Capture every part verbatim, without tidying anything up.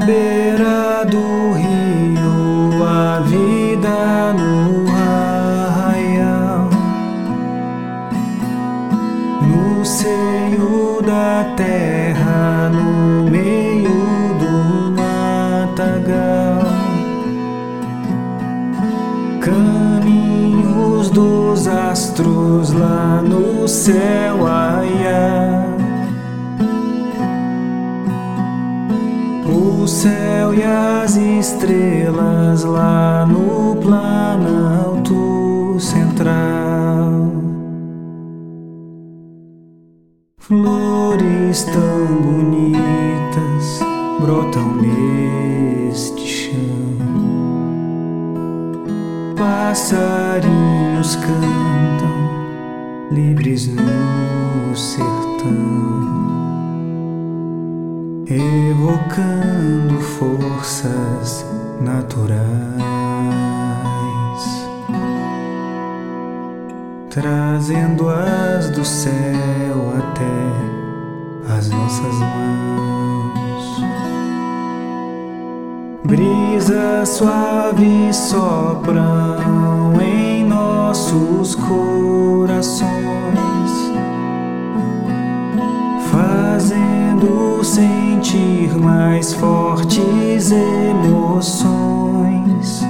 beira do rio, a vida no arraial, no seio da terra, no meio do matagal, caminhos dos astros lá no céu aiá. O céu e as estrelas lá no planalto central. Flores tão bonitas brotam neste chão. Passarinhos cantam livres no sertão, evocando forças naturais, trazendo-as do céu até as nossas mãos. Brisas suaves sopram em nossos corações, fazendo sentir mais fortes emoções,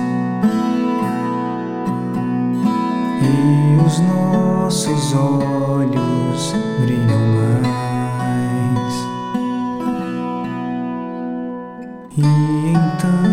e os nossos olhos brilham mais. E então